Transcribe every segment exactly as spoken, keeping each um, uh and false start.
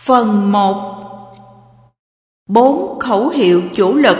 Phần một. Bốn khẩu hiệu chủ lực.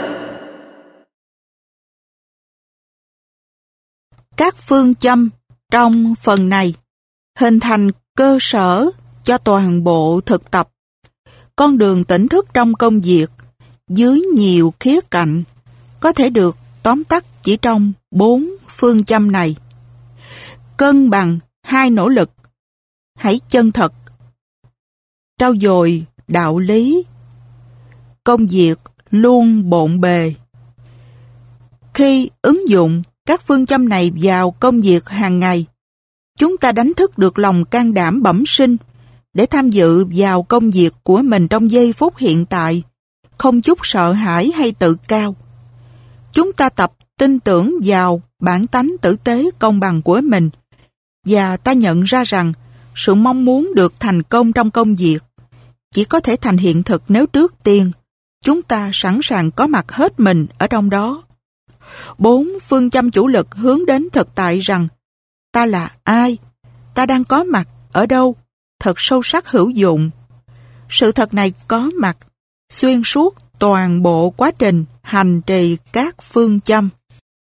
Các phương châm trong phần này hình thành cơ sở cho toàn bộ thực tập con đường tỉnh thức trong công việc dưới nhiều khía cạnh có thể được tóm tắt chỉ trong bốn phương châm này. Cân bằng hai nỗ lực, hãy chân thật, trau dồi đạo lý, công việc luôn bộn bề. Khi ứng dụng các phương châm này vào công việc hàng ngày, chúng ta đánh thức được lòng can đảm bẩm sinh để tham dự vào công việc của mình trong giây phút hiện tại, không chút sợ hãi hay tự cao. Chúng ta tập tin tưởng vào bản tánh tử tế công bằng của mình, và ta nhận ra rằng sự mong muốn được thành công trong công việc chỉ có thể thành hiện thực nếu trước tiên chúng ta sẵn sàng có mặt hết mình ở trong đó. Bốn phương châm chủ lực hướng đến thực tại rằng ta là ai, ta đang có mặt ở đâu, thật sâu sắc hữu dụng. Sự thật này có mặt xuyên suốt toàn bộ quá trình hành trì các phương châm.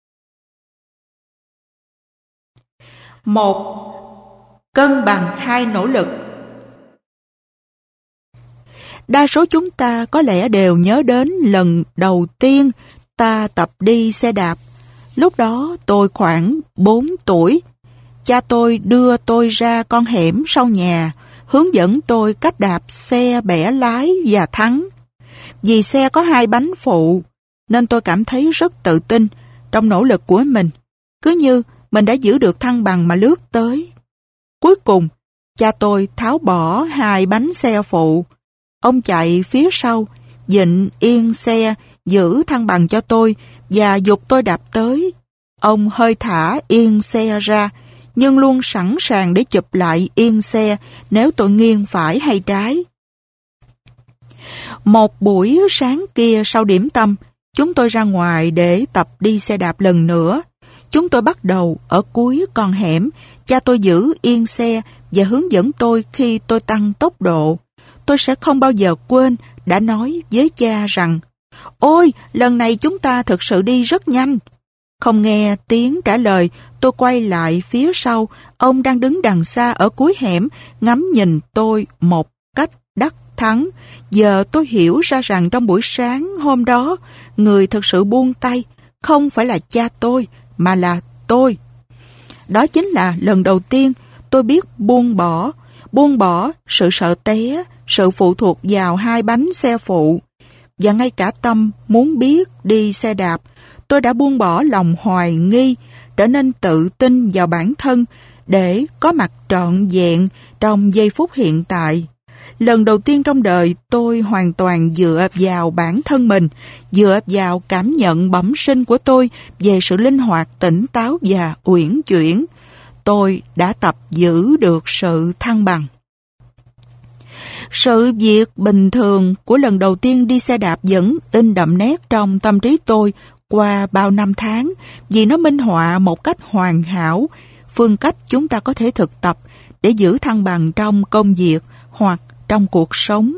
Một. Cân bằng hai nỗ lực. Đa số chúng ta có lẽ đều nhớ đến lần đầu tiên ta tập đi xe đạp. Lúc đó tôi khoảng bốn tuổi. Cha tôi đưa tôi ra con hẻm sau nhà, hướng dẫn tôi cách đạp xe bẻ lái và thắng. Vì xe có hai bánh phụ, nên tôi cảm thấy rất tự tin trong nỗ lực của mình. Cứ như mình đã giữ được thăng bằng mà lướt tới. Cuối cùng, cha tôi tháo bỏ hai bánh xe phụ. Ông chạy phía sau, vịn yên xe, giữ thăng bằng cho tôi và giục tôi đạp tới. Ông hơi thả yên xe ra, nhưng luôn sẵn sàng để chụp lại yên xe nếu tôi nghiêng phải hay trái. Một buổi sáng kia sau điểm tâm, chúng tôi ra ngoài để tập đi xe đạp lần nữa. Chúng tôi bắt đầu ở cuối con hẻm. Cha tôi giữ yên xe và hướng dẫn tôi khi tôi tăng tốc độ. Tôi sẽ không bao giờ quên đã nói với cha rằng: "Ôi, lần này chúng ta thực sự đi rất nhanh." Không nghe tiếng trả lời, tôi quay lại phía sau. Ông đang đứng đằng xa ở cuối hẻm, ngắm nhìn tôi một cách đắc thắng. Giờ tôi hiểu ra rằng trong buổi sáng hôm đó, người thực sự buông tay không phải là cha tôi, mà là tôi. Đó chính là lần đầu tiên tôi biết buông bỏ, buông bỏ sự sợ té, sự phụ thuộc vào hai bánh xe phụ. Và ngay cả tâm muốn biết đi xe đạp, tôi đã buông bỏ lòng hoài nghi, trở nên tự tin vào bản thân để có mặt trọn vẹn trong giây phút hiện tại. Lần đầu tiên trong đời tôi hoàn toàn dựa vào bản thân mình, dựa vào cảm nhận bẩm sinh của tôi về sự linh hoạt, tỉnh táo và uyển chuyển. Tôi đã tập giữ được sự thăng bằng. Sự việc bình thường của lần đầu tiên đi xe đạp vẫn in đậm nét trong tâm trí tôi qua bao năm tháng, vì nó minh họa một cách hoàn hảo phương cách chúng ta có thể thực tập để giữ thăng bằng trong công việc hoặc trong cuộc sống.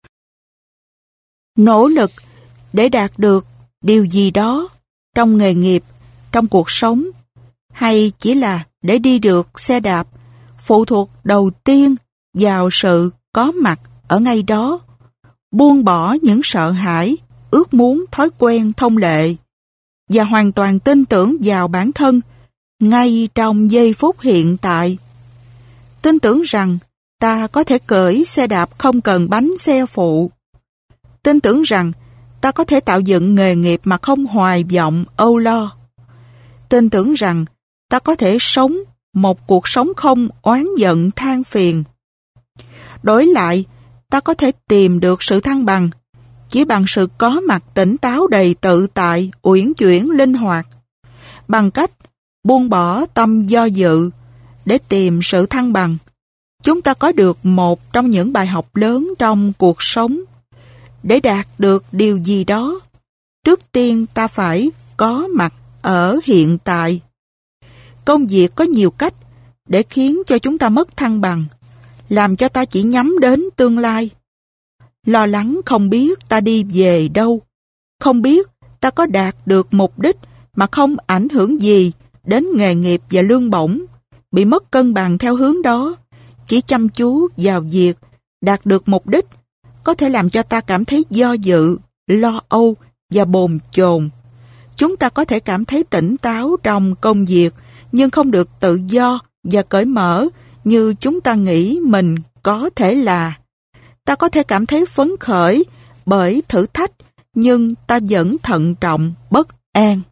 Nỗ lực để đạt được điều gì đó trong nghề nghiệp, trong cuộc sống, hay chỉ là để đi được xe đạp, phụ thuộc đầu tiên vào sự có mặt ở ngay đó, buông bỏ những sợ hãi, ước muốn, thói quen, thông lệ, và hoàn toàn tin tưởng vào bản thân ngay trong giây phút hiện tại. Tin tưởng rằng ta có thể cưỡi xe đạp không cần bánh xe phụ. Tin tưởng rằng ta có thể tạo dựng nghề nghiệp mà không hoài vọng, âu lo. Tin tưởng rằng ta có thể sống một cuộc sống không oán giận than phiền. Đổi lại, ta có thể tìm được sự thăng bằng chỉ bằng sự có mặt tỉnh táo đầy tự tại, uyển chuyển, linh hoạt. Bằng cách buông bỏ tâm do dự để tìm sự thăng bằng, chúng ta có được một trong những bài học lớn trong cuộc sống. Để đạt được điều gì đó, trước tiên ta phải có mặt ở hiện tại. Công việc có nhiều cách để khiến cho chúng ta mất thăng bằng, làm cho ta chỉ nhắm đến tương lai. lo lắng không biết ta đi về đâu, không biết ta có đạt được mục đích mà không ảnh hưởng gì đến nghề nghiệp và lương bổng, bị mất cân bằng theo hướng đó. Chỉ chăm chú vào việc đạt được mục đích có thể làm cho ta cảm thấy do dự, lo âu và bồn chồn. Chúng ta có thể cảm thấy tỉnh táo trong công việc, nhưng không được tự do và cởi mở như chúng ta nghĩ mình có thể là. Ta có thể cảm thấy phấn khởi bởi thử thách, nhưng ta vẫn thận trọng, bất an.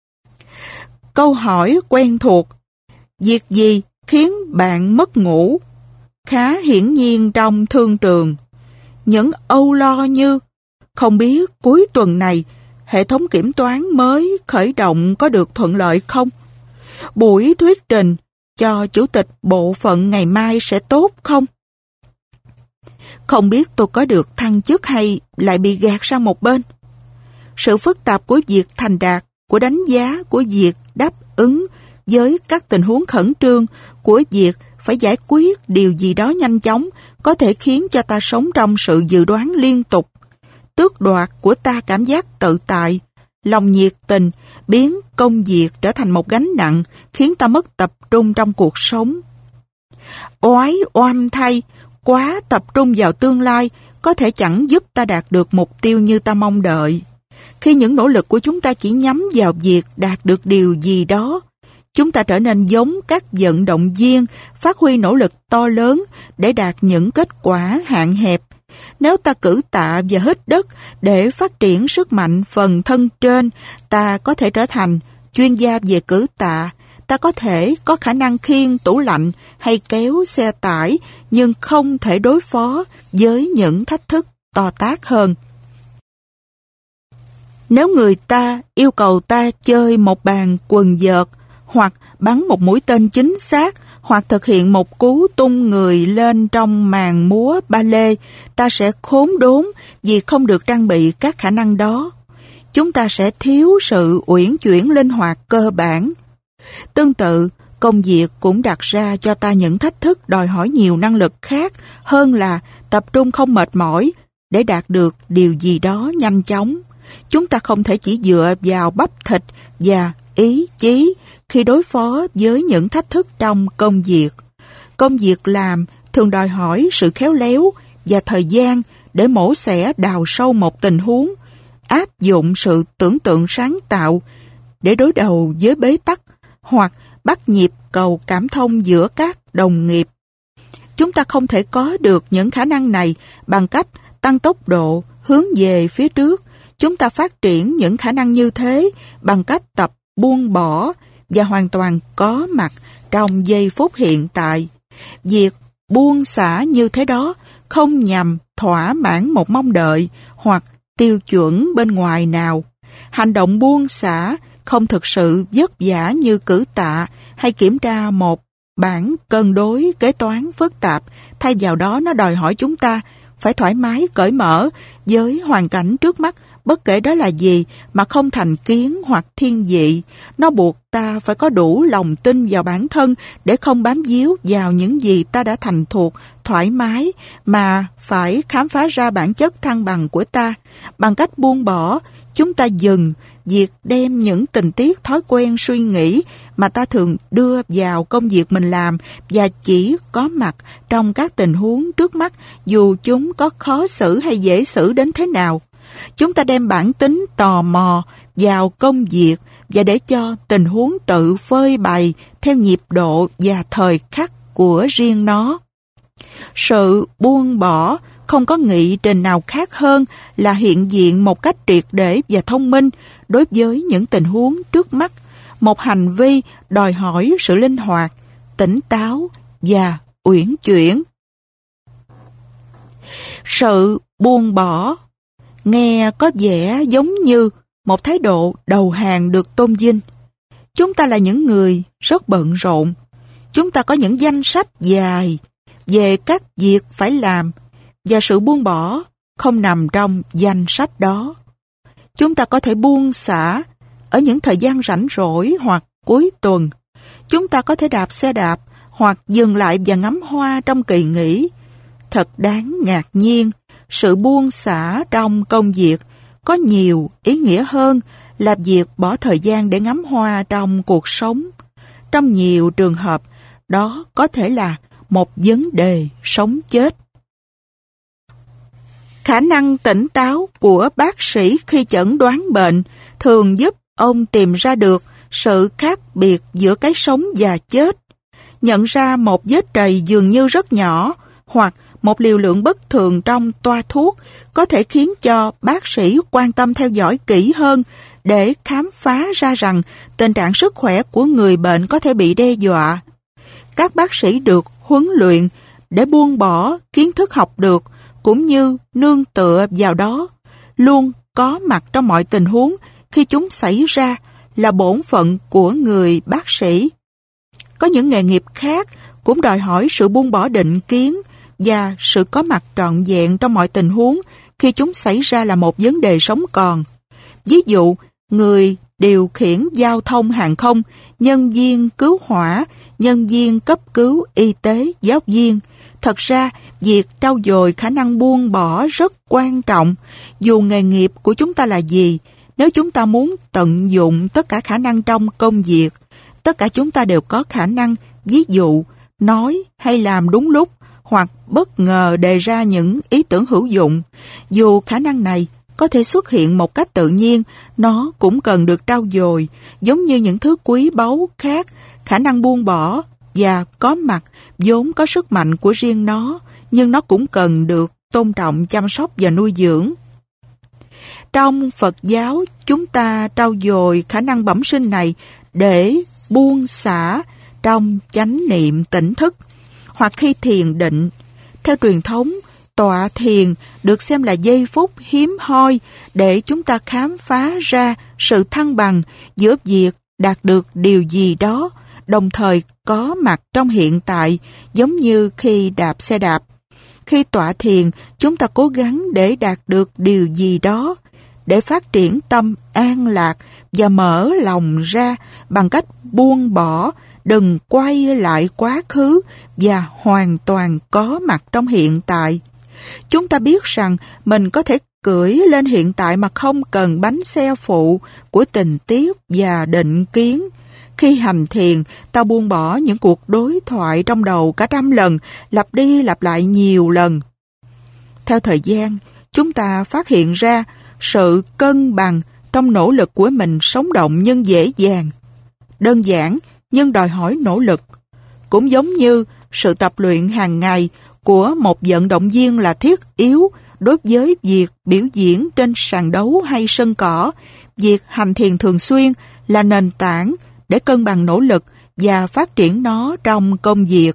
Câu hỏi quen thuộc: việc gì khiến bạn mất ngủ? Khá hiển nhiên trong thương trường. Những âu lo như không biết cuối tuần này hệ thống kiểm toán mới khởi động có được thuận lợi không? Buổi thuyết trình cho chủ tịch bộ phận ngày mai sẽ tốt không? Không biết tôi có được thăng chức hay lại bị gạt sang một bên? Sự phức tạp của việc thành đạt, của đánh giá, của việc đáp ứng với các tình huống khẩn trương, của việc phải giải quyết điều gì đó nhanh chóng có thể khiến cho ta sống trong sự dự đoán liên tục. Tước đoạt của ta cảm giác tự tại, lòng nhiệt tình, biến công việc trở thành một gánh nặng, khiến ta mất tập trung trong cuộc sống. Oái oăm thay, quá tập trung vào tương lai có thể chẳng giúp ta đạt được mục tiêu như ta mong đợi. Khi những nỗ lực của chúng ta chỉ nhắm vào việc đạt được điều gì đó, chúng ta trở nên giống các vận động viên phát huy nỗ lực to lớn để đạt những kết quả hạn hẹp. Nếu ta cử tạ và hít đất để phát triển sức mạnh phần thân trên, ta có thể trở thành chuyên gia về cử tạ. Ta có thể có khả năng khiêng tủ lạnh hay kéo xe tải, nhưng không thể đối phó với những thách thức to tát hơn. Nếu người ta yêu cầu ta chơi một bàn quần vợt, hoặc bắn một mũi tên chính xác, hoặc thực hiện một cú tung người lên trong màn múa ba lê, ta sẽ khốn đốn vì không được trang bị các khả năng đó. Chúng ta sẽ thiếu sự uyển chuyển linh hoạt cơ bản. Tương tự, công việc cũng đặt ra cho ta những thách thức đòi hỏi nhiều năng lực khác hơn là tập trung không mệt mỏi để đạt được điều gì đó nhanh chóng. Chúng ta không thể chỉ dựa vào bắp thịt và ý chí khi đối phó với những thách thức trong công việc. Công việc làm thường đòi hỏi sự khéo léo và thời gian để mổ xẻ đào sâu một tình huống, áp dụng sự tưởng tượng sáng tạo để đối đầu với bế tắc hoặc bắt nhịp cầu cảm thông giữa các đồng nghiệp. Chúng ta không thể có được những khả năng này bằng cách tăng tốc độ hướng về phía trước. Chúng ta phát triển những khả năng như thế bằng cách tập buông bỏ và hoàn toàn có mặt trong giây phút hiện tại. Việc buông xả như thế đó không nhằm thỏa mãn một mong đợi hoặc tiêu chuẩn bên ngoài nào. Hành động buông xả không thực sự vất vả như cử tạ hay kiểm tra một bảng cân đối kế toán phức tạp. Thay vào đó, nó đòi hỏi chúng ta phải thoải mái, cởi mở với hoàn cảnh trước mắt, bất kể đó là gì, mà không thành kiến hoặc thiên vị. Nó buộc ta phải có đủ lòng tin vào bản thân để không bám víu vào những gì ta đã thành thục, thoải mái, mà phải khám phá ra bản chất thăng bằng của ta. Bằng cách buông bỏ, chúng ta dừng việc đem những tình tiết, thói quen, suy nghĩ mà ta thường đưa vào công việc mình làm và chỉ có mặt trong các tình huống trước mắt, dù chúng có khó xử hay dễ xử đến thế nào. Chúng ta đem bản tính tò mò vào công việc và để cho tình huống tự phơi bày theo nhịp độ và thời khắc của riêng nó. Sự buông bỏ không có nghị trình nào khác hơn là hiện diện một cách triệt để và thông minh đối với những tình huống trước mắt. Một hành vi đòi hỏi sự linh hoạt, tỉnh táo và uyển chuyển. Sự buông bỏ nghe có vẻ giống như một thái độ đầu hàng được tôn vinh. Chúng ta là những người rất bận rộn. Chúng ta có những danh sách dài về các việc phải làm, và sự buông bỏ không nằm trong danh sách đó. Chúng ta có thể buông xả ở những thời gian rảnh rỗi hoặc cuối tuần. Chúng ta có thể đạp xe đạp hoặc dừng lại và ngắm hoa trong kỳ nghỉ. Thật đáng ngạc nhiên, sự buông xả trong công việc có nhiều ý nghĩa hơn là việc bỏ thời gian để ngắm hoa trong cuộc sống. Trong nhiều trường hợp, đó có thể là một vấn đề sống chết. Khả năng tỉnh táo của bác sĩ khi chẩn đoán bệnh thường giúp ông tìm ra được sự khác biệt giữa cái sống và chết. Nhận ra một vết trầy dường như rất nhỏ hoặc một liều lượng bất thường trong toa thuốc có thể khiến cho bác sĩ quan tâm theo dõi kỹ hơn để khám phá ra rằng tình trạng sức khỏe của người bệnh có thể bị đe dọa. Các bác sĩ được huấn luyện để buông bỏ kiến thức học được cũng như nương tựa vào đó, luôn có mặt trong mọi tình huống khi chúng xảy ra là bổn phận của người bác sĩ. Có những nghề nghiệp khác cũng đòi hỏi sự buông bỏ định kiến và sự có mặt trọn vẹn trong mọi tình huống khi chúng xảy ra là một vấn đề sống còn. Ví dụ, người điều khiển giao thông hàng không, nhân viên cứu hỏa, nhân viên cấp cứu y tế, giáo viên. Thật ra, việc trau dồi khả năng buông bỏ rất quan trọng. Dù nghề nghiệp của chúng ta là gì, nếu chúng ta muốn tận dụng tất cả khả năng trong công việc, tất cả chúng ta đều có khả năng, ví dụ, nói hay làm đúng lúc, hoặc bất ngờ đề ra những ý tưởng hữu dụng. Dù khả năng này có thể xuất hiện một cách tự nhiên, nó cũng cần được trau dồi, giống như những thứ quý báu khác. Khả năng buông bỏ và có mặt vốn có sức mạnh của riêng nó, nhưng nó cũng cần được tôn trọng, chăm sóc và nuôi dưỡng. Trong Phật giáo, chúng ta trau dồi khả năng bẩm sinh này để buông xả trong chánh niệm tỉnh thức, hoặc khi thiền định. Theo truyền thống, tọa thiền được xem là giây phút hiếm hoi để chúng ta khám phá ra sự thăng bằng giữa việc đạt được điều gì đó, đồng thời có mặt trong hiện tại, giống như khi đạp xe đạp. Khi tọa thiền, chúng ta cố gắng để đạt được điều gì đó, để phát triển tâm an lạc và mở lòng ra bằng cách buông bỏ, đừng quay lại quá khứ và hoàn toàn có mặt trong hiện tại. Chúng ta biết rằng mình có thể cưỡi lên hiện tại mà không cần bánh xe phụ của tình tiết và định kiến. Khi hành thiền, ta buông bỏ những cuộc đối thoại trong đầu cả trăm lần, lặp đi lặp lại nhiều lần. Theo thời gian, chúng ta phát hiện ra sự cân bằng trong nỗ lực của mình sống động nhưng dễ dàng, đơn giản nhưng đòi hỏi nỗ lực. Cũng giống như sự tập luyện hàng ngày của một vận động viên là thiết yếu đối với việc biểu diễn trên sàn đấu hay sân cỏ, việc hành thiền thường xuyên là nền tảng để cân bằng nỗ lực và phát triển nó trong công việc.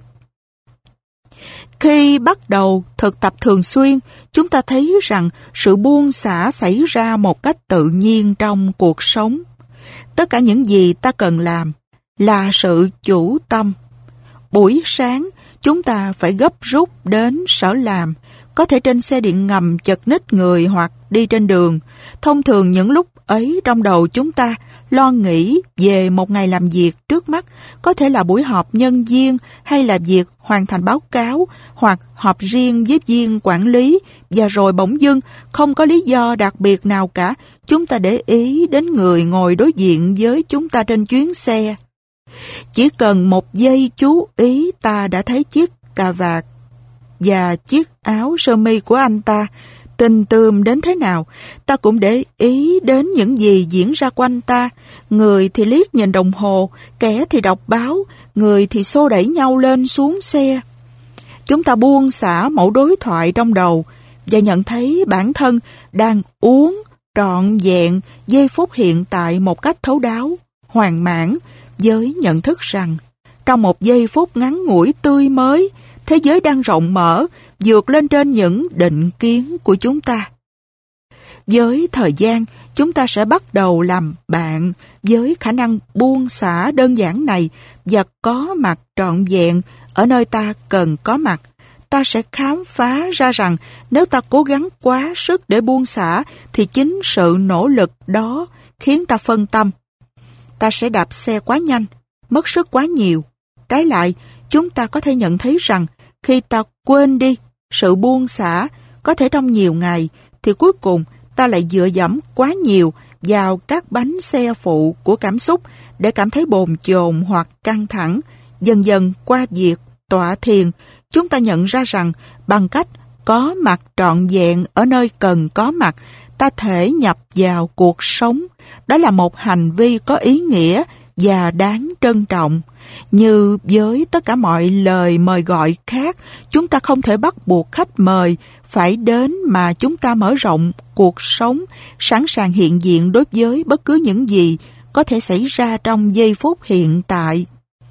Khi bắt đầu thực tập thường xuyên, chúng ta thấy rằng sự buông xả xảy ra một cách tự nhiên trong cuộc sống. Tất cả những gì ta cần làm là sự chủ tâm. Buổi sáng, chúng ta phải gấp rút đến sở làm, có thể trên xe điện ngầm chật ních người hoặc đi trên đường. Thông thường những lúc ấy trong đầu chúng ta lo nghĩ về một ngày làm việc trước mắt, có thể là buổi họp nhân viên hay là việc hoàn thành báo cáo hoặc họp riêng với viên quản lý, và rồi bỗng dưng không có lý do đặc biệt nào cả, chúng ta để ý đến người ngồi đối diện với chúng ta trên chuyến xe. Chỉ cần một giây chú ý, ta đã thấy chiếc cà vạt và chiếc áo sơ mi của anh ta tinh tươm đến thế nào. Ta cũng để ý đến những gì diễn ra quanh ta. Người thì liếc nhìn đồng hồ, kẻ thì đọc báo, người thì xô đẩy nhau lên xuống xe. Chúng ta buông xả mẫu đối thoại trong đầu và nhận thấy bản thân đang uống trọn vẹn giây phút hiện tại một cách thấu đáo, hoàn mãn, với nhận thức rằng trong một giây phút ngắn ngủi tươi mới, thế giới đang rộng mở, vượt lên trên những định kiến của chúng ta. Với thời gian, chúng ta sẽ bắt đầu làm bạn với khả năng buông xả đơn giản này và có mặt trọn vẹn ở nơi ta cần có mặt. Ta sẽ khám phá ra rằng nếu ta cố gắng quá sức để buông xả thì chính sự nỗ lực đó khiến ta phân tâm. Ta sẽ đạp xe quá nhanh, mất sức quá nhiều. Trái lại, chúng ta có thể nhận thấy rằng khi ta quên đi sự buông xả, Có thể trong nhiều ngày thì cuối cùng ta lại dựa dẫm quá nhiều vào các bánh xe phụ của cảm xúc để cảm thấy bồn chồn hoặc căng thẳng. Dần dần qua việc tọa thiền, chúng ta nhận ra rằng bằng cách có mặt trọn vẹn ở nơi cần có mặt, ta thể nhập vào cuộc sống. Đó là một hành vi có ý nghĩa và đáng trân trọng. Như với tất cả mọi lời mời gọi khác, chúng ta không thể bắt buộc khách mời phải đến, mà chúng ta mở rộng cuộc sống, sẵn sàng hiện diện đối với bất cứ những gì có thể xảy ra trong giây phút hiện tại.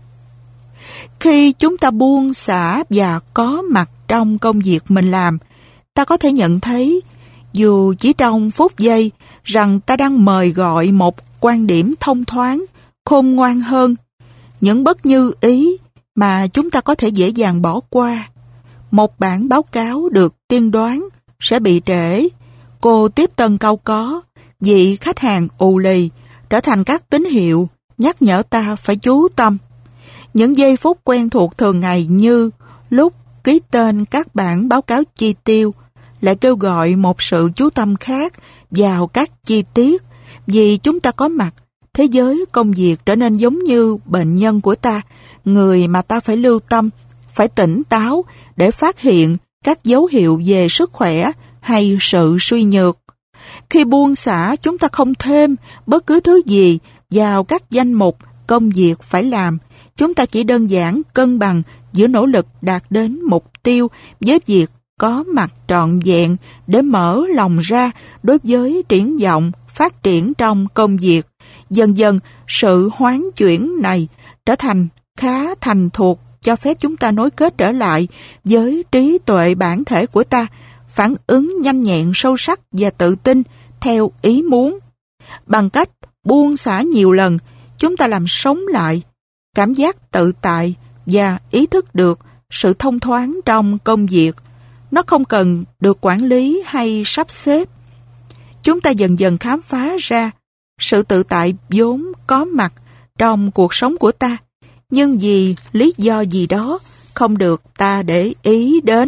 Khi chúng ta buông xả và có mặt trong công việc mình làm, ta có thể nhận thấy, dù chỉ trong phút giây, rằng ta đang mời gọi một quan điểm thông thoáng, khôn ngoan hơn. Những bất như ý mà chúng ta có thể dễ dàng bỏ qua. Một bản báo cáo được tiên đoán sẽ bị trễ. Cô tiếp tân cau có, vị khách hàng ù lì, trở thành các tín hiệu nhắc nhở ta phải chú tâm. Những giây phút quen thuộc thường ngày như lúc ký tên các bản báo cáo chi tiêu lại kêu gọi một sự chú tâm khác vào các chi tiết. Vì chúng ta có mặt, thế giới công việc trở nên giống như bệnh nhân của ta, người mà ta phải lưu tâm, phải tỉnh táo để phát hiện các dấu hiệu về sức khỏe hay sự suy nhược. Khi buông xả, chúng ta không thêm bất cứ thứ gì vào các danh mục công việc phải làm. Chúng ta chỉ đơn giản cân bằng giữa nỗ lực đạt đến mục tiêu với việc có mặt trọn vẹn để mở lòng ra đối với triển vọng phát triển trong công việc. Dần dần, sự hoán chuyển này trở thành khá thành thuộc, cho phép chúng ta nối kết trở lại với trí tuệ bản thể của ta, phản ứng nhanh nhẹn, sâu sắc và tự tin theo ý muốn. Bằng cách buông xả nhiều lần, chúng ta làm sống lại cảm giác tự tại và ý thức được sự thông thoáng trong công việc. Nó không cần được quản lý hay sắp xếp. Chúng ta dần dần khám phá ra sự tự tại vốn có mặt trong cuộc sống của ta, nhưng vì lý do gì đó không được ta để ý đến.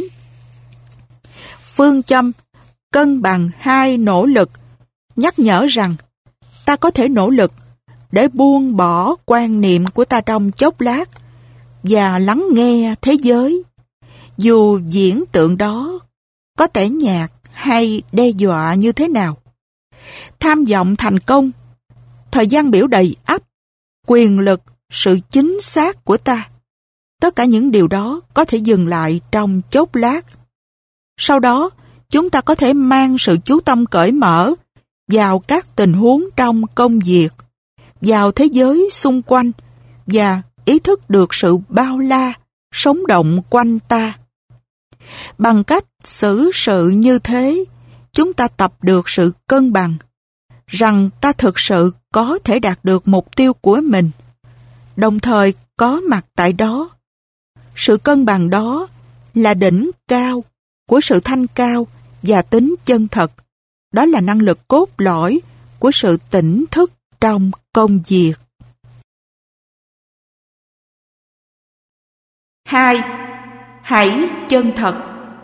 Phương châm cân bằng hai nỗ lực nhắc nhở rằng ta có thể nỗ lực để buông bỏ quan niệm của ta trong chốc lát và lắng nghe thế giới. Dù diễn tượng đó có tẻ nhạt hay đe dọa như thế nào. Tham vọng thành công, thời gian biểu đầy ắp, quyền lực, sự chính xác của ta. Tất cả những điều đó có thể dừng lại trong chốc lát. Sau đó, chúng ta có thể mang sự chú tâm cởi mở vào các tình huống trong công việc, vào thế giới xung quanh và ý thức được sự bao la, sống động quanh ta. Bằng cách xử sự như thế, chúng ta tập được sự cân bằng, rằng ta thực sự có thể đạt được mục tiêu của mình, đồng thời có mặt tại đó. Sự cân bằng đó là đỉnh cao của sự thanh cao và tính chân thật. Đó là năng lực cốt lõi của sự tỉnh thức trong công việc. Hai. Hãy chân thật.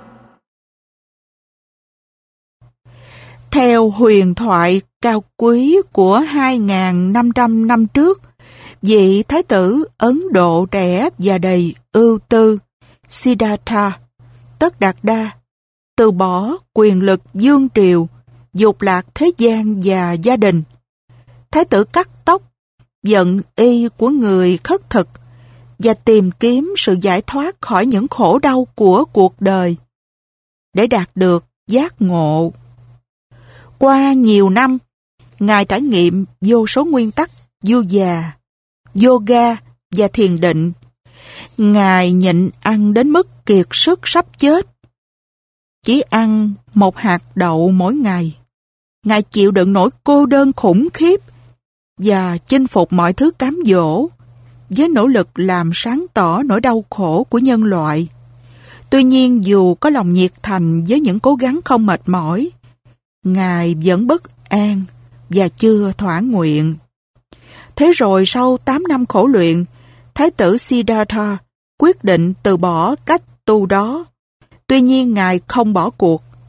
Theo huyền thoại cao quý của hai nghìn năm trăm năm trước, vị thái tử Ấn Độ trẻ và đầy ưu tư Siddhartha, Tất Đạt Đa, từ bỏ quyền lực vương triều, dục lạc thế gian và gia đình. Thái tử cắt tóc, giận y của người khất thực và tìm kiếm sự giải thoát khỏi những khổ đau của cuộc đời để đạt được giác ngộ. Qua nhiều năm, Ngài trải nghiệm vô số nguyên tắc du già, yoga và thiền định. Ngài nhịn ăn đến mức kiệt sức sắp chết, chỉ ăn một hạt đậu mỗi ngày. Ngài chịu đựng nỗi cô đơn khủng khiếp và chinh phục mọi thứ cám dỗ với nỗ lực làm sáng tỏ nỗi đau khổ của nhân loại. Tuy nhiên, dù có lòng nhiệt thành với những cố gắng không mệt mỏi, Ngài vẫn bất an và chưa thỏa nguyện. Thế rồi sau tám năm khổ luyện, Thái tử Siddhartha quyết định từ bỏ cách tu đó. Tuy nhiên Ngài không bỏ cuộc.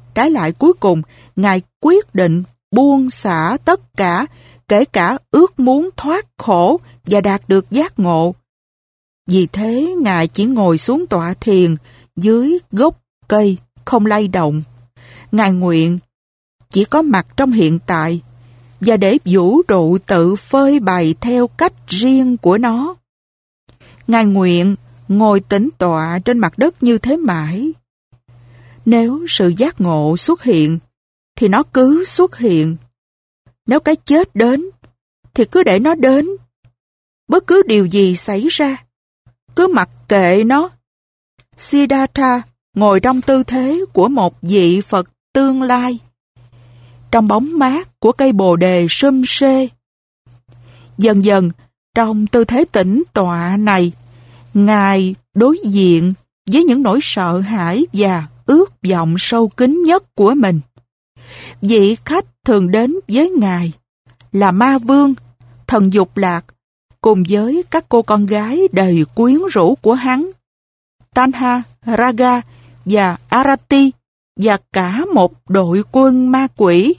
Trái lại cuối cùng, Ngài quyết định buông xả tất cả, kể cả ước muốn thoát khổ và đạt được giác ngộ. Vì thế, Ngài chỉ ngồi xuống tọa thiền dưới gốc cây, không lay động. Ngài nguyện chỉ có mặt trong hiện tại và để vũ trụ tự phơi bày theo cách riêng của nó. Ngài nguyện ngồi tĩnh tọa trên mặt đất như thế mãi. Nếu sự giác ngộ xuất hiện, thì nó cứ xuất hiện. Nếu cái chết đến, thì cứ để nó đến. Bất cứ điều gì xảy ra, cứ mặc kệ nó. Siddhartha ngồi trong tư thế của một vị Phật tương lai, trong bóng mát của cây bồ đề sum xê. Dần dần, trong tư thế tĩnh tọa này, Ngài đối diện với những nỗi sợ hãi và ước vọng sâu kín nhất của mình. Vị khách thường đến với Ngài là Ma Vương, thần dục lạc, cùng với các cô con gái đầy quyến rũ của hắn, Tanha, Raga và Arati, và cả một đội quân ma quỷ.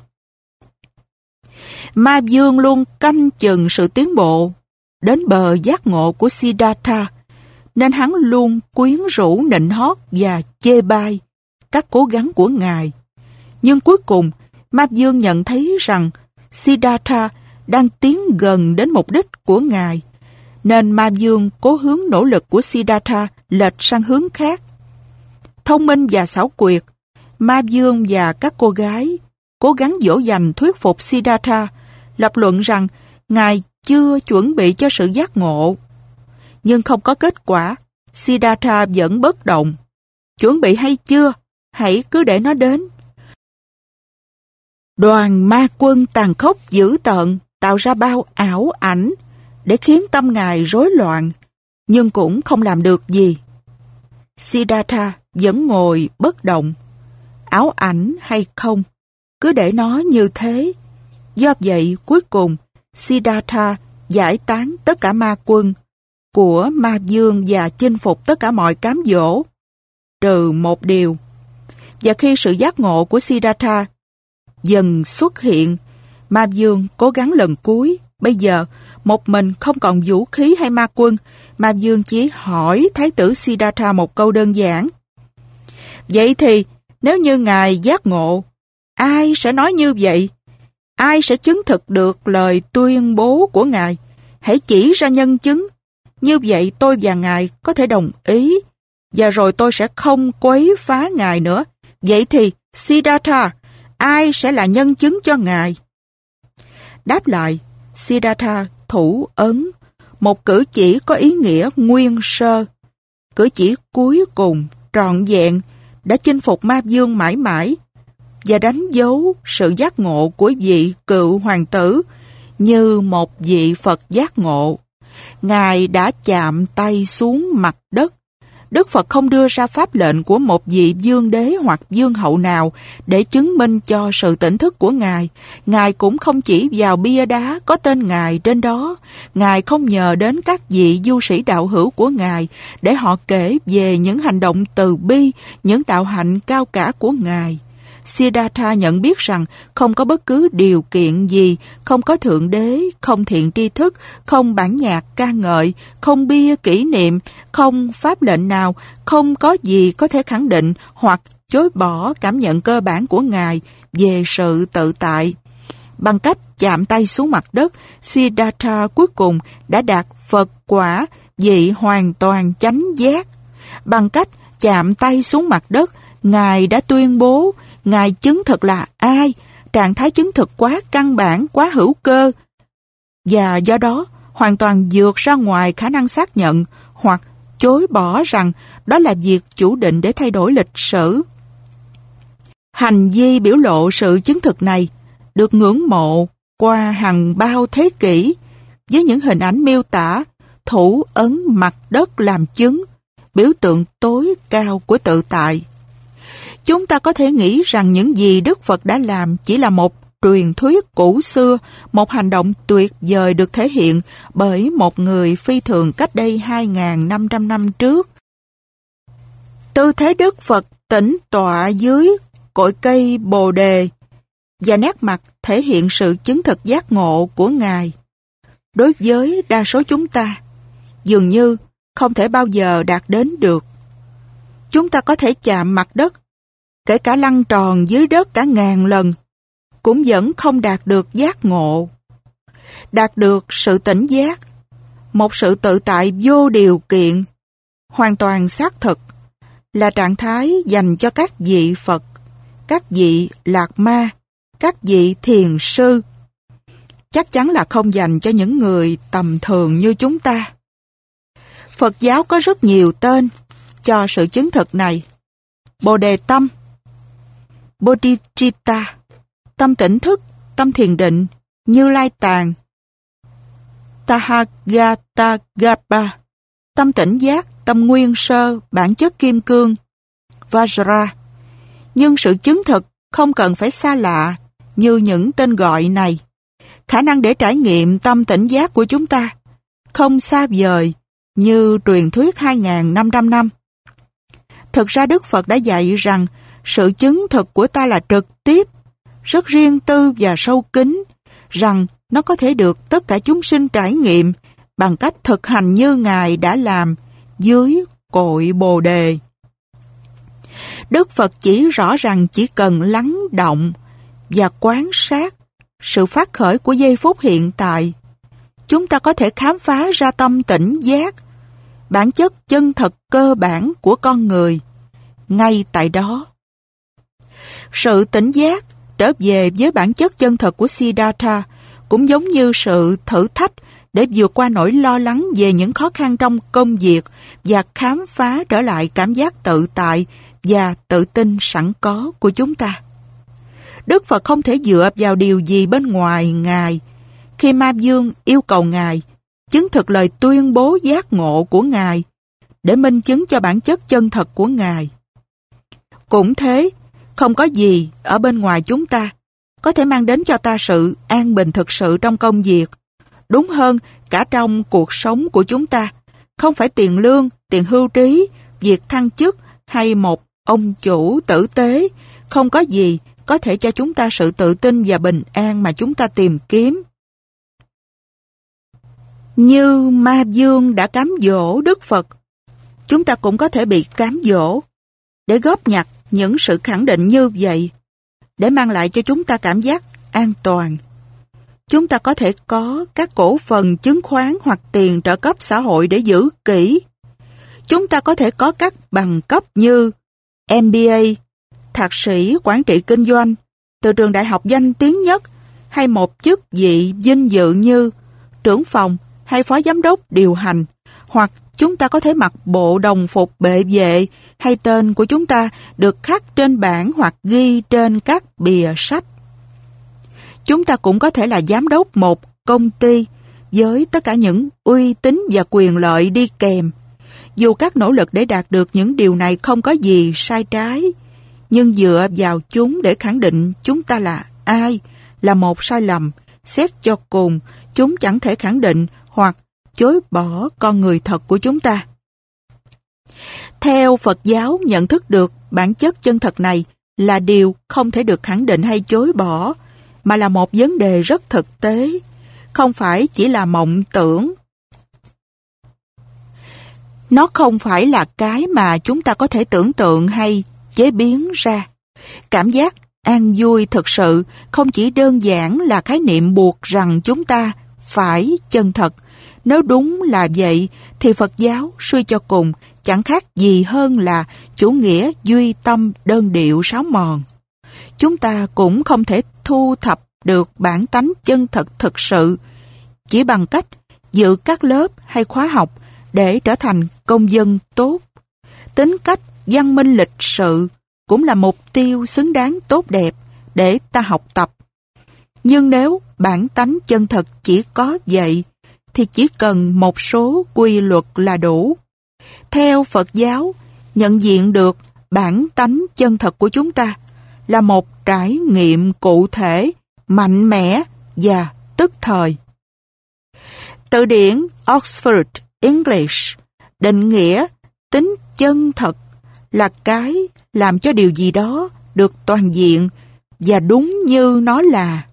Ma Vương luôn canh chừng sự tiến bộ đến bờ giác ngộ của Siddhartha, nên hắn luôn quyến rũ nịnh hót và chê bai các cố gắng của Ngài. Nhưng cuối cùng, Ma Vương nhận thấy rằng Siddhartha đang tiến gần đến mục đích của Ngài, nên Ma Vương cố hướng nỗ lực của Siddhartha lệch sang hướng khác. Thông minh và xảo quyệt, Ma Vương và các cô gái cố gắng dỗ dành thuyết phục Siddhartha, lập luận rằng Ngài chưa chuẩn bị cho sự giác ngộ. Nhưng không có kết quả, Siddhartha vẫn bất động. Chuẩn bị hay chưa? Hãy cứ để nó đến. Đoàn ma quân tàn khốc dữ tợn tạo ra bao ảo ảnh để khiến tâm Ngài rối loạn, nhưng cũng không làm được gì. Siddhartha vẫn ngồi bất động. Ảo ảnh hay không, cứ để nó như thế. Do vậy, cuối cùng, Siddhartha giải tán tất cả ma quân của Ma Vương và chinh phục tất cả mọi cám dỗ, trừ một điều. Và khi sự giác ngộ của Siddhartha dần xuất hiện, Ma Vương cố gắng lần cuối. Bây giờ, một mình không còn vũ khí hay ma quân, Ma Vương chỉ hỏi Thái tử Siddhartha một câu đơn giản. Vậy thì, nếu như Ngài giác ngộ, ai sẽ nói như vậy? Ai sẽ chứng thực được lời tuyên bố của Ngài? Hãy chỉ ra nhân chứng. Như vậy tôi và Ngài có thể đồng ý, và rồi tôi sẽ không quấy phá Ngài nữa. Vậy thì, Siddhartha, ai sẽ là nhân chứng cho Ngài? Đáp lại, Siddhartha thủ ấn, một cử chỉ có ý nghĩa nguyên sơ. Cử chỉ cuối cùng, trọn vẹn, đã chinh phục Ma Vương mãi mãi và đánh dấu sự giác ngộ của vị cựu hoàng tử như một vị Phật giác ngộ. Ngài đã chạm tay xuống mặt đất. Đức Phật không đưa ra pháp lệnh của một vị vương đế hoặc vương hậu nào để chứng minh cho sự tỉnh thức của Ngài. Ngài cũng không chỉ vào bia đá có tên Ngài trên đó. Ngài không nhờ đến các vị du sĩ đạo hữu của Ngài để họ kể về những hành động từ bi, những đạo hạnh cao cả của Ngài. Siddhartha nhận biết rằng không có bất cứ điều kiện gì, không có thượng đế, không thiện tri thức, không bản nhạc ca ngợi, không bia kỷ niệm, không pháp lệnh nào, không có gì có thể khẳng định hoặc chối bỏ cảm nhận cơ bản của Ngài về sự tự tại. Bằng cách chạm tay xuống mặt đất, Siddhartha cuối cùng đã đạt Phật quả, vị hoàn toàn chánh giác. Bằng cách chạm tay xuống mặt đất, Ngài đã tuyên bố Ngài chứng thực là ai, trạng thái chứng thực quá căn bản, quá hữu cơ, và do đó hoàn toàn vượt ra ngoài khả năng xác nhận hoặc chối bỏ rằng đó là việc chủ định để thay đổi lịch sử. Hành vi biểu lộ sự chứng thực này được ngưỡng mộ qua hàng bao thế kỷ với những hình ảnh miêu tả thủ ấn mặt đất làm chứng, biểu tượng tối cao của tự tại. Chúng ta có thể nghĩ rằng những gì Đức Phật đã làm chỉ là một truyền thuyết cũ xưa, một hành động tuyệt vời được thể hiện bởi một người phi thường cách đây hai nghìn năm trăm năm trước. Tư thế Đức Phật tĩnh tọa dưới cội cây Bồ Đề và nét mặt thể hiện sự chứng thực giác ngộ của Ngài. Đối với đa số chúng ta, dường như không thể bao giờ đạt đến được. Chúng ta có thể chạm mặt đất, kể cả lăn tròn dưới đất cả ngàn lần, cũng vẫn không đạt được giác ngộ. Đạt được sự tỉnh giác, một sự tự tại vô điều kiện, hoàn toàn xác thực, là trạng thái dành cho các vị Phật, các vị Lạc Ma, các vị thiền sư. Chắc chắn là không dành cho những người tầm thường như chúng ta. Phật giáo có rất nhiều tên cho sự chứng thực này. Bồ Đề Tâm, Bodhicitta, tâm tỉnh thức, tâm thiền định, Như Lai Tạng, Tathagata, tâm tỉnh giác, tâm nguyên sơ, bản chất kim cương, Vajra. Nhưng sự chứng thực không cần phải xa lạ như những tên gọi này. Khả năng để trải nghiệm tâm tỉnh giác của chúng ta không xa vời như truyền thuyết hai nghìn năm trăm năm. Thực ra Đức Phật đã dạy rằng sự chứng thực của ta là trực tiếp, rất riêng tư và sâu kín, rằng nó có thể được tất cả chúng sinh trải nghiệm bằng cách thực hành như Ngài đã làm dưới cội Bồ Đề. Đức Phật chỉ rõ rằng chỉ cần lắng động và quan sát sự phát khởi của giây phút hiện tại, chúng ta có thể khám phá ra tâm tỉnh giác, bản chất chân thật cơ bản của con người, ngay tại đó. Sự tỉnh giác trở về với bản chất chân thật của Siddhartha cũng giống như sự thử thách để vượt qua nỗi lo lắng về những khó khăn trong công việc và khám phá trở lại cảm giác tự tại và tự tin sẵn có của chúng ta. Đức Phật không thể dựa vào điều gì bên ngoài Ngài khi Ma Vương yêu cầu Ngài chứng thực lời tuyên bố giác ngộ của Ngài để minh chứng cho bản chất chân thật của Ngài. Cũng thế, không có gì ở bên ngoài chúng ta có thể mang đến cho ta sự an bình thực sự trong công việc. Đúng hơn, cả trong cuộc sống của chúng ta, không phải tiền lương, tiền hưu trí, việc thăng chức hay một ông chủ tử tế, không có gì có thể cho chúng ta sự tự tin và bình an mà chúng ta tìm kiếm. Như Ma Vương đã cám dỗ Đức Phật, chúng ta cũng có thể bị cám dỗ để góp nhặt những sự khẳng định như vậy, để mang lại cho chúng ta cảm giác an toàn. Chúng ta có thể có các cổ phần chứng khoán hoặc tiền trợ cấp xã hội để giữ kỹ. Chúng ta có thể có các bằng cấp như M B A, thạc sĩ quản trị kinh doanh từ trường đại học danh tiếng nhất, hay một chức vị vinh dự như trưởng phòng hay phó giám đốc điều hành, hoặc chúng ta có thể mặc bộ đồng phục bệ vệ hay tên của chúng ta được khắc trên bảng hoặc ghi trên các bìa sách. Chúng ta cũng có thể là giám đốc một công ty với tất cả những uy tín và quyền lợi đi kèm. Dù các nỗ lực để đạt được những điều này không có gì sai trái, nhưng dựa vào chúng để khẳng định chúng ta là ai là một sai lầm. Xét cho cùng, chúng chẳng thể khẳng định hoặc chối bỏ con người thật của chúng ta. Theo Phật giáo, nhận thức được bản chất chân thật này là điều không thể được khẳng định hay chối bỏ, mà là một vấn đề rất thực tế, không phải chỉ là mộng tưởng. Nó không phải là cái mà chúng ta có thể tưởng tượng hay chế biến ra. Cảm giác an vui thực sự không chỉ đơn giản là khái niệm buộc rằng chúng ta phải chân thật. Nếu đúng là vậy, thì Phật giáo suy cho cùng chẳng khác gì hơn là chủ nghĩa duy tâm đơn điệu sáo mòn. Chúng ta cũng không thể thu thập được bản tánh chân thật thực sự chỉ bằng cách dự các lớp hay khóa học để trở thành công dân tốt. Tính cách văn minh lịch sự cũng là mục tiêu xứng đáng tốt đẹp để ta học tập. Nhưng nếu bản tánh chân thật chỉ có vậy, thì chỉ cần một số quy luật là đủ. Theo Phật giáo, nhận diện được bản tánh chân thật của chúng ta là một trải nghiệm cụ thể, mạnh mẽ và tức thời. Từ điển Oxford English định nghĩa tính chân thật là cái làm cho điều gì đó được toàn diện và đúng như nó là.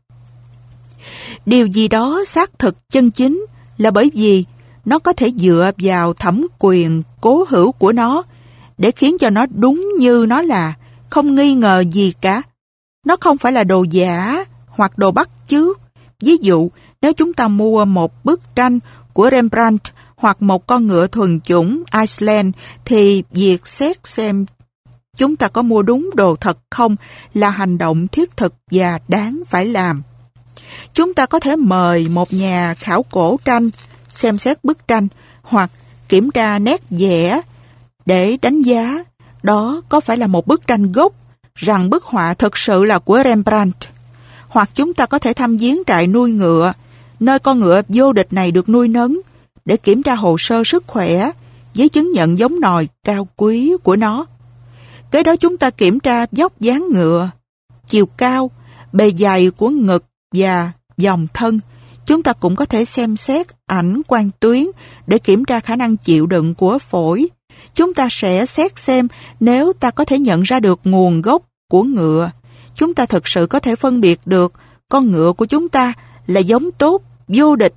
Điều gì đó xác thực chân chính là bởi vì nó có thể dựa vào thẩm quyền cố hữu của nó để khiến cho nó đúng như nó là, không nghi ngờ gì cả. Nó không phải là đồ giả hoặc đồ bắt chước. Ví dụ, nếu chúng ta mua một bức tranh của Rembrandt hoặc một con ngựa thuần chủng Iceland, thì việc xét xem chúng ta có mua đúng đồ thật không là hành động thiết thực và đáng phải làm. Chúng ta có thể mời một nhà khảo cổ tranh xem xét bức tranh hoặc kiểm tra nét vẽ để đánh giá đó có phải là một bức tranh gốc, rằng bức họa thực sự là của Rembrandt. Hoặc chúng ta có thể thăm viếng trại nuôi ngựa, nơi con ngựa vô địch này được nuôi nấng, để kiểm tra hồ sơ sức khỏe với chứng nhận giống nòi cao quý của nó. Kế đó chúng ta kiểm tra vóc dáng ngựa, chiều cao, bề dày của ngực và vòng thân. Chúng ta cũng có thể xem xét ảnh quang tuyến để kiểm tra khả năng chịu đựng của phổi. Chúng ta sẽ xét xem nếu ta có thể nhận ra được nguồn gốc của ngựa. Chúng ta thực sự có thể phân biệt được con ngựa của chúng ta là giống tốt, vô địch.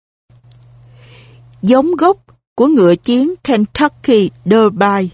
Giống gốc của ngựa chiến Kentucky Derby.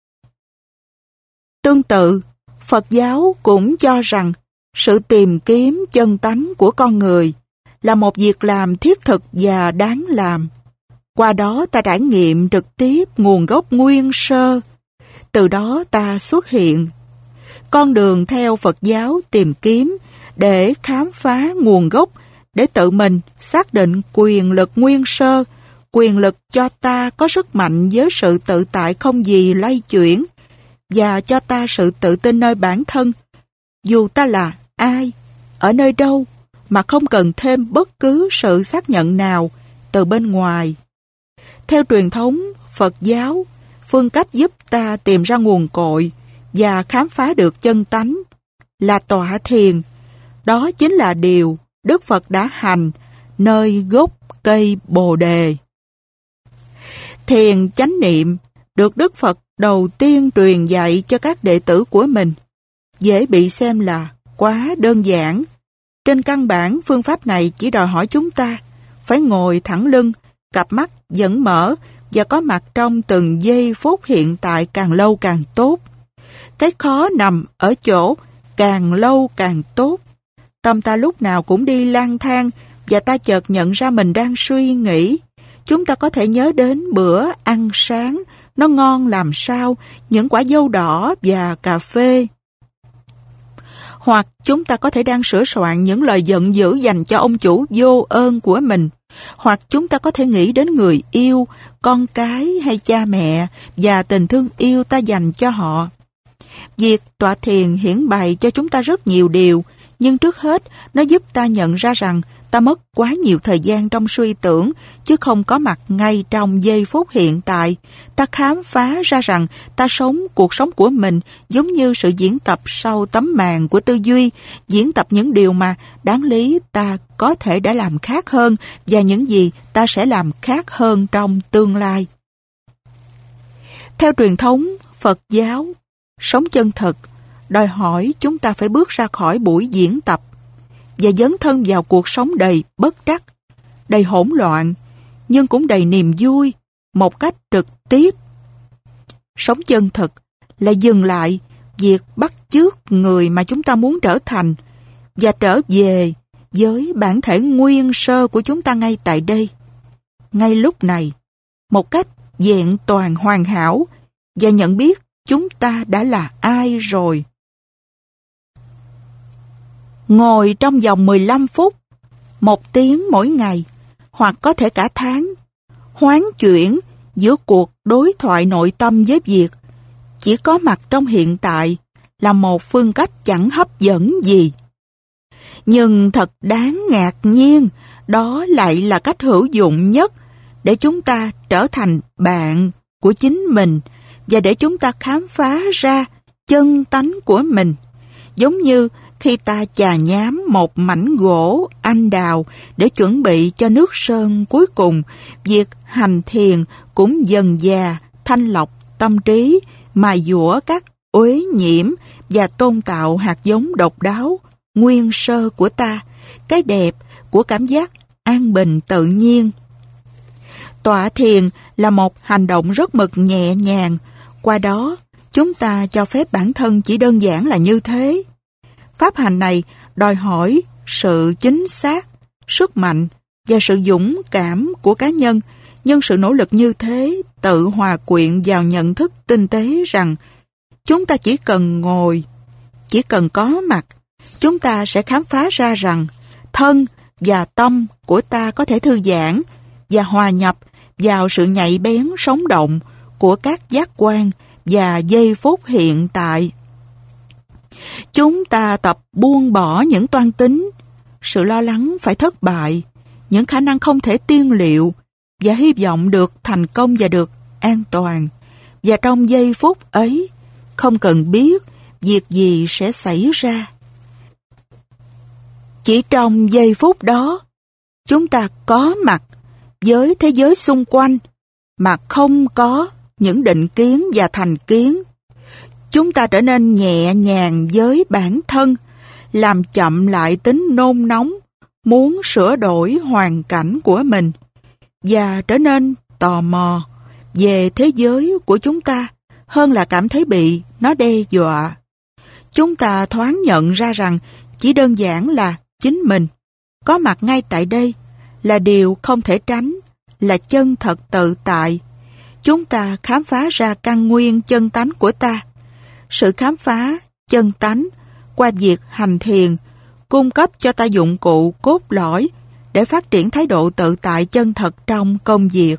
Tương tự, Phật giáo cũng cho rằng sự tìm kiếm chân tánh của con người là một việc làm thiết thực và đáng làm. Qua đó ta trải nghiệm trực tiếp nguồn gốc nguyên sơ. Từ đó ta xuất hiện. Con đường theo Phật giáo tìm kiếm để khám phá nguồn gốc, để tự mình xác định quyền lực nguyên sơ, quyền lực cho ta có sức mạnh với sự tự tại không gì lay chuyển, và cho ta sự tự tin nơi bản thân, dù ta là ai, ở nơi đâu, mà không cần thêm bất cứ sự xác nhận nào từ bên ngoài. Theo truyền thống Phật giáo, phương cách giúp ta tìm ra nguồn cội và khám phá được chân tánh là tọa thiền. Đó chính là điều Đức Phật đã hành nơi gốc cây Bồ Đề. Thiền chánh niệm được Đức Phật đầu tiên truyền dạy cho các đệ tử của mình, dễ bị xem là quá đơn giản. Trên căn bản, phương pháp này chỉ đòi hỏi chúng ta phải ngồi thẳng lưng, cặp mắt vẫn mở và có mặt trong từng giây phút hiện tại càng lâu càng tốt. Cái khó nằm ở chỗ càng lâu càng tốt. Tâm ta lúc nào cũng đi lang thang và ta chợt nhận ra mình đang suy nghĩ. Chúng ta có thể nhớ đến bữa ăn sáng, nó ngon làm sao, những quả dâu đỏ và cà phê. Hoặc chúng ta có thể đang sửa soạn những lời giận dữ dành cho ông chủ vô ơn của mình. Hoặc chúng ta có thể nghĩ đến người yêu, con cái hay cha mẹ và tình thương yêu ta dành cho họ. Việc tọa thiền hiển bày cho chúng ta rất nhiều điều, nhưng trước hết nó giúp ta nhận ra rằng ta mất quá nhiều thời gian trong suy tưởng, chứ không có mặt ngay trong giây phút hiện tại. Ta khám phá ra rằng ta sống cuộc sống của mình giống như sự diễn tập sau tấm màn của tư duy, diễn tập những điều mà đáng lý ta có thể đã làm khác hơn và những gì ta sẽ làm khác hơn trong tương lai. Theo truyền thống Phật giáo, sống chân thực đòi hỏi chúng ta phải bước ra khỏi buổi diễn tập và dấn thân vào cuộc sống đầy bất trắc, đầy hỗn loạn, nhưng cũng đầy niềm vui, một cách trực tiếp. Sống chân thực là dừng lại việc bắt chước người mà chúng ta muốn trở thành và trở về với bản thể nguyên sơ của chúng ta ngay tại đây, ngay lúc này, một cách vẹn toàn hoàn hảo, và nhận biết chúng ta đã là ai rồi. Ngồi trong vòng mười lăm phút, một tiếng mỗi ngày, hoặc có thể cả tháng, hoán chuyển giữa cuộc đối thoại nội tâm với việc chỉ có mặt trong hiện tại là một phương cách chẳng hấp dẫn gì. Nhưng thật đáng ngạc nhiên, đó lại là cách hữu dụng nhất để chúng ta trở thành bạn của chính mình và để chúng ta khám phá ra chân tánh của mình. Giống như khi ta chà nhám một mảnh gỗ anh đào để chuẩn bị cho nước sơn cuối cùng, việc hành thiền cũng dần dà thanh lọc tâm trí, mài dũa các uế nhiễm và tôn tạo hạt giống độc đáo, nguyên sơ của ta, cái đẹp của cảm giác an bình tự nhiên. Tọa thiền là một hành động rất mực nhẹ nhàng, qua đó chúng ta cho phép bản thân chỉ đơn giản là như thế. Pháp hành này đòi hỏi sự chính xác, sức mạnh và sự dũng cảm của cá nhân, nhưng sự nỗ lực như thế tự hòa quyện vào nhận thức tinh tế rằng chúng ta chỉ cần ngồi, chỉ cần có mặt, chúng ta sẽ khám phá ra rằng thân và tâm của ta có thể thư giãn và hòa nhập vào sự nhạy bén sống động của các giác quan và giây phút hiện tại. Chúng ta tập buông bỏ những toan tính, sự lo lắng phải thất bại, những khả năng không thể tiên liệu và hy vọng được thành công và được an toàn. Và trong giây phút ấy, không cần biết việc gì sẽ xảy ra. Chỉ trong giây phút đó, chúng ta có mặt với thế giới xung quanh mà không có những định kiến và thành kiến. Chúng ta trở nên nhẹ nhàng với bản thân, làm chậm lại tính nôn nóng, muốn sửa đổi hoàn cảnh của mình, và trở nên tò mò về thế giới của chúng ta hơn là cảm thấy bị nó đe dọa. Chúng ta thoáng nhận ra rằng chỉ đơn giản là chính mình, có mặt ngay tại đây, là điều không thể tránh, là chân thật tự tại. Chúng ta khám phá ra căn nguyên chân tánh của ta. Sự khám phá chân tánh qua việc hành thiền cung cấp cho ta dụng cụ cốt lõi để phát triển thái độ tự tại chân thật trong công việc.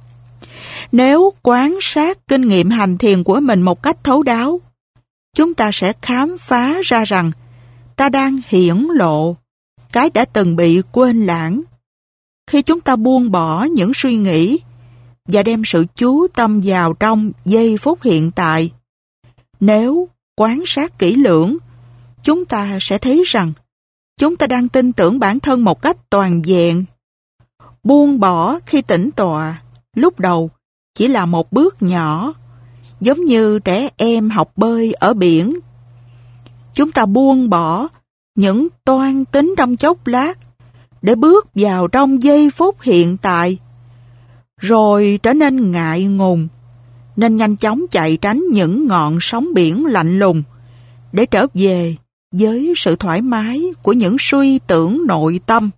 Nếu quan sát kinh nghiệm hành thiền của mình một cách thấu đáo, chúng ta sẽ khám phá ra rằng ta đang hiển lộ cái đã từng bị quên lãng. Khi chúng ta buông bỏ những suy nghĩ và đem sự chú tâm vào trong giây phút hiện tại, nếu quan sát kỹ lưỡng, chúng ta sẽ thấy rằng chúng ta đang tin tưởng bản thân một cách toàn vẹn. Buông bỏ khi tĩnh tọa, lúc đầu chỉ là một bước nhỏ, giống như trẻ em học bơi ở biển. Chúng ta buông bỏ những toan tính trong chốc lát để bước vào trong giây phút hiện tại, rồi trở nên ngại ngùng, nên nhanh chóng chạy tránh những ngọn sóng biển lạnh lùng để trở về với sự thoải mái của những suy tưởng nội tâm.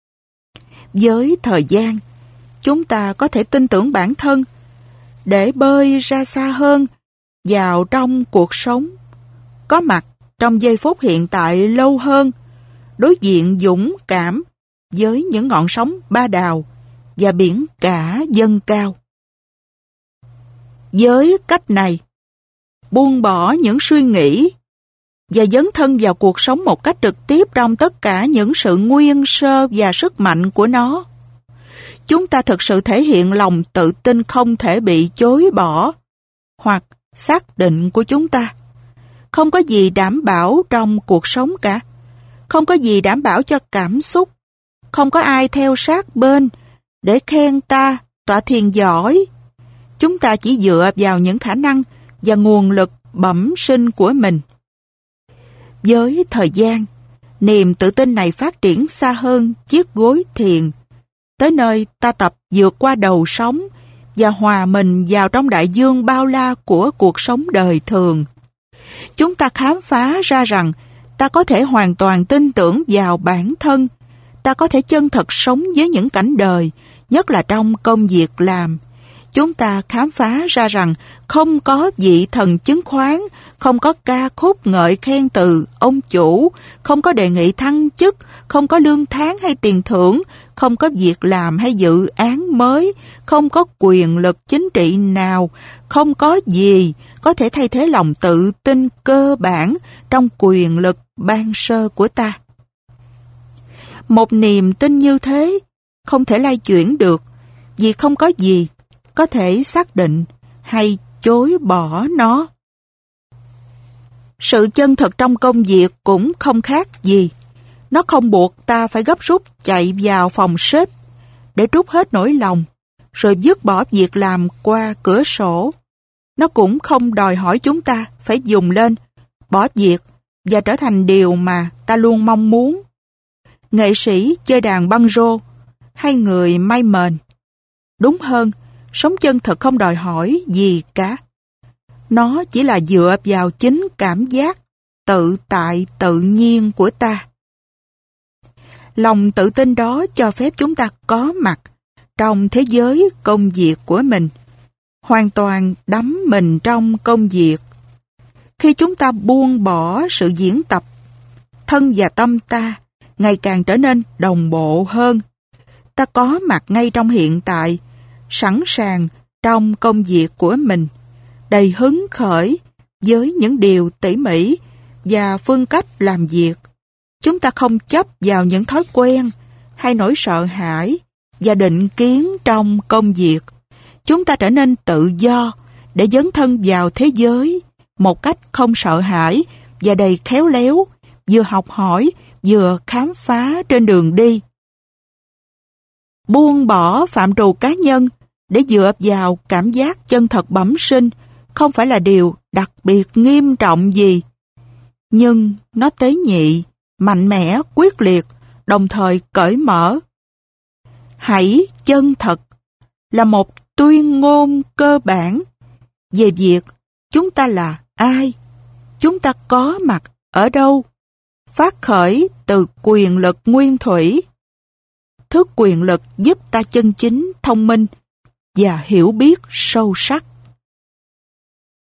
Với thời gian, chúng ta có thể tin tưởng bản thân để bơi ra xa hơn vào trong cuộc sống, có mặt trong giây phút hiện tại lâu hơn, đối diện dũng cảm với những ngọn sóng ba đào và biển cả dâng cao. Với cách này, buông bỏ những suy nghĩ và dấn thân vào cuộc sống một cách trực tiếp trong tất cả những sự nguyên sơ và sức mạnh của nó, chúng ta thực sự thể hiện lòng tự tin không thể bị chối bỏ hoặc xác định của chúng ta. Không có gì đảm bảo trong cuộc sống cả. Không có gì đảm bảo cho cảm xúc. Không có ai theo sát bên để khen ta tọa thiền giỏi. Chúng ta chỉ dựa vào những khả năng và nguồn lực bẩm sinh của mình. Với thời gian, niềm tự tin này phát triển xa hơn chiếc gối thiền, tới nơi ta tập vượt qua đầu sóng và hòa mình vào trong đại dương bao la của cuộc sống đời thường. Chúng ta khám phá ra rằng ta có thể hoàn toàn tin tưởng vào bản thân, ta có thể chân thật sống với những cảnh đời, nhất là trong công việc làm. Chúng ta khám phá ra rằng không có vị thần chứng khoán, không có ca khúc ngợi khen từ ông chủ, không có đề nghị thăng chức, không có lương tháng hay tiền thưởng, không có việc làm hay dự án mới, không có quyền lực chính trị nào, không có gì có thể thay thế lòng tự tin cơ bản trong quyền lực ban sơ của ta. Một niềm tin như thế không thể lay chuyển được, vì không có gì có thể xác định hay chối bỏ nó. Sự chân thật trong công việc cũng không khác gì. Nó không buộc ta phải gấp rút chạy vào phòng sếp để trút hết nỗi lòng, rồi dứt bỏ việc làm qua cửa sổ. Nó cũng không đòi hỏi chúng ta phải dùng lên bỏ việc và trở thành điều mà ta luôn mong muốn. Nghệ sĩ chơi đàn banjo hay người may mền. Đúng hơn, sống chân thật không đòi hỏi gì cả. Nó chỉ là dựa vào chính cảm giác tự tại tự nhiên của ta. Lòng tự tin đó cho phép chúng ta có mặt trong thế giới công việc của mình, hoàn toàn đắm mình trong công việc. Khi chúng ta buông bỏ sự diễn tập, thân và tâm ta ngày càng trở nên đồng bộ hơn. Ta có mặt ngay trong hiện tại, sẵn sàng trong công việc của mình, đầy hứng khởi với những điều tỉ mỉ và phương cách làm việc. Chúng ta không chấp vào những thói quen hay nỗi sợ hãi và định kiến trong công việc. Chúng ta trở nên tự do để dấn thân vào thế giới một cách không sợ hãi và đầy khéo léo, vừa học hỏi, vừa khám phá trên đường đi. Buông bỏ phạm trù cá nhân để dựa vào cảm giác chân thật bẩm sinh không phải là điều đặc biệt nghiêm trọng gì, nhưng nó tế nhị, mạnh mẽ, quyết liệt, đồng thời cởi mở. Hãy chân thật là một tuyên ngôn cơ bản về việc chúng ta là ai, chúng ta có mặt ở đâu, phát khởi từ quyền lực nguyên thủy. Thức quyền lực giúp ta chân chính, thông minh và hiểu biết sâu sắc.